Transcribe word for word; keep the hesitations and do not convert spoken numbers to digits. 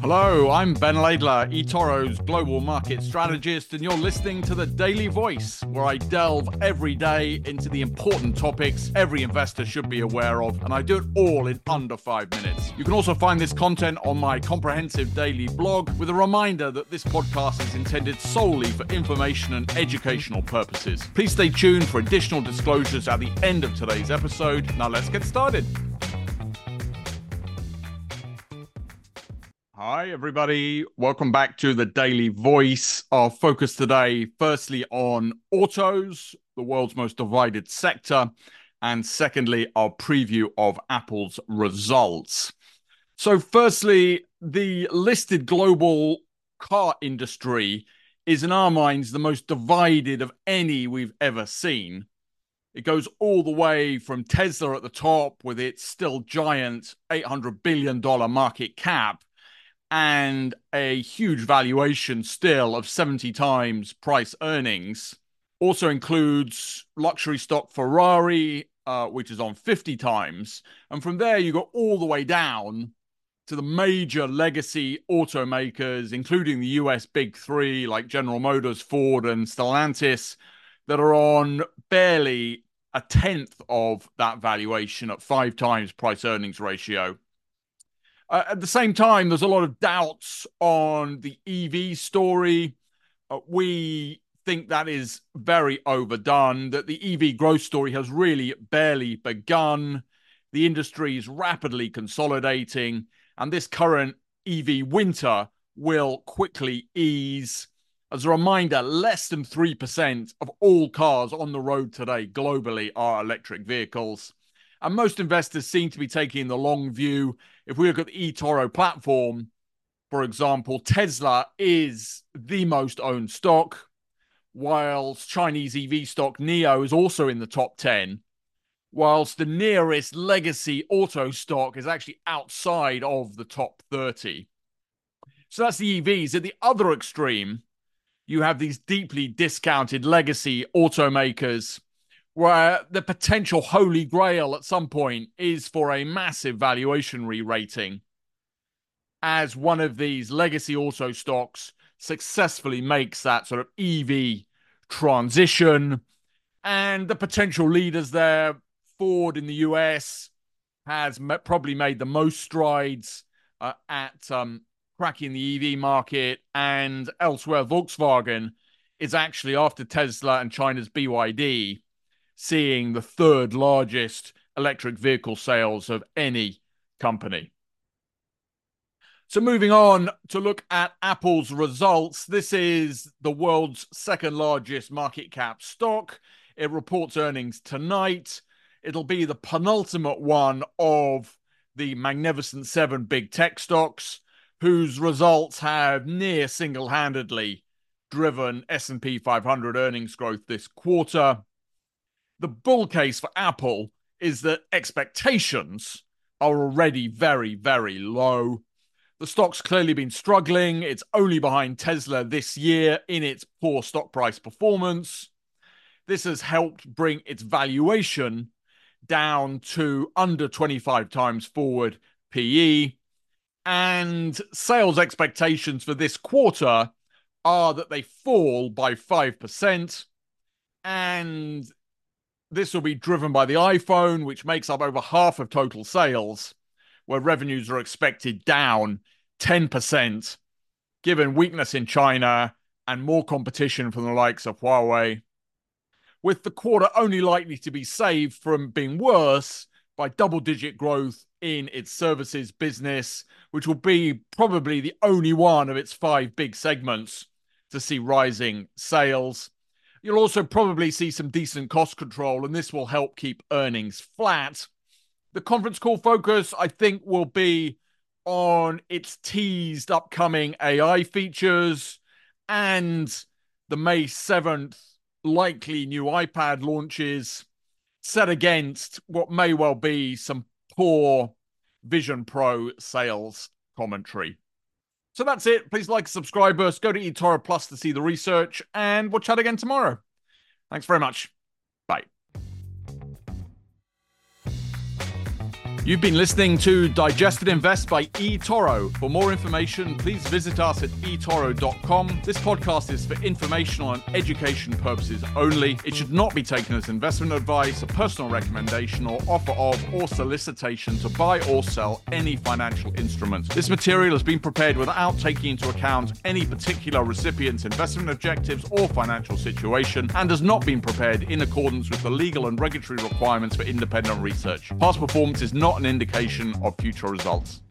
Hello, I'm Ben Laidler, eToro's global market strategist, and you're listening to The Daily Voice, where I delve every day into the important topics every investor should be aware of, and I do it all in under five minutes. You can also find this content on my comprehensive daily blog, with a reminder that this podcast is intended solely for information and educational purposes. Please stay tuned for additional disclosures at the end of today's episode. Now let's get started. Hi, everybody. Welcome back to the Daily Voice. Our focus today, firstly, on autos, the world's most divided sector, and secondly, our preview of Apple's results. So firstly, the listed global car industry is, in our minds, the most divided of any we've ever seen. It goes all the way from Tesla at the top with its still giant eight hundred billion dollars market cap, and a huge valuation still of seventy times price earnings. Also includes luxury stock Ferrari, uh, which is on fifty times. And from there, you go all the way down to the major legacy automakers, including the U S big three like General Motors, Ford, and Stellantis, that are on barely a tenth of that valuation at five times price earnings ratio. Uh, at the same time, there's a lot of doubts on the E V story. Uh, we think that is very overdone, that the E V growth story has really barely begun. The industry is rapidly consolidating, and this current E V winter will quickly ease. As a reminder, less than three percent of all cars on the road today globally are electric vehicles. And most investors seem to be taking the long view. If we look at the eToro platform, for example, Tesla is the most owned stock, whilst Chinese E V stock NIO is also in the top ten, whilst the nearest legacy auto stock is actually outside of the top thirty. So that's the E Vs. At the other extreme, you have these deeply discounted legacy automakers, where the potential holy grail at some point is for a massive valuation re-rating, as one of these legacy auto stocks successfully makes that sort of E V transition. And the potential leaders there, Ford in the U S, has probably made the most strides uh, at um, cracking the E V market, and elsewhere, Volkswagen is actually, after Tesla and China's B Y D, seeing the third largest electric vehicle sales of any company. So moving on to look at Apple's results. This is the world's second largest market cap stock. It reports earnings tonight. It'll be the penultimate one of the Magnificent Seven big tech stocks, whose results have near single-handedly driven S and P five hundred earnings growth this quarter. The bull case for Apple is that expectations are already very, very low. The stock's clearly been struggling. It's only behind Tesla this year in its poor stock price performance. This has helped bring its valuation down to under twenty-five times forward P E. And sales expectations for this quarter are that they fall by five percent. And this will be driven by the iPhone, which makes up over half of total sales, where revenues are expected down ten percent, given weakness in China and more competition from the likes of Huawei, with the quarter only likely to be saved from being worse by double-digit growth in its services business, which will be probably the only one of its five big segments to see rising sales. You'll also probably see some decent cost control, and this will help keep earnings flat. The conference call focus, I think, will be on its teased upcoming A I features and the May seventh likely new iPad launches, set against what may well be some poor Vision Pro sales commentary. So that's it. Please like, subscribe us, go to eToro Plus to see the research, and we'll chat again tomorrow. Thanks very much. Bye. You've been listening to Digest and Invest by eToro. For more information, please visit us at e toro dot com. This podcast is for informational and education purposes only. It should not be taken as investment advice, a personal recommendation, or offer of or solicitation to buy or sell any financial instrument. This material has been prepared without taking into account any particular recipient's investment objectives or financial situation and has not been prepared in accordance with the legal and regulatory requirements for independent research. Past performance is not an indication of future results.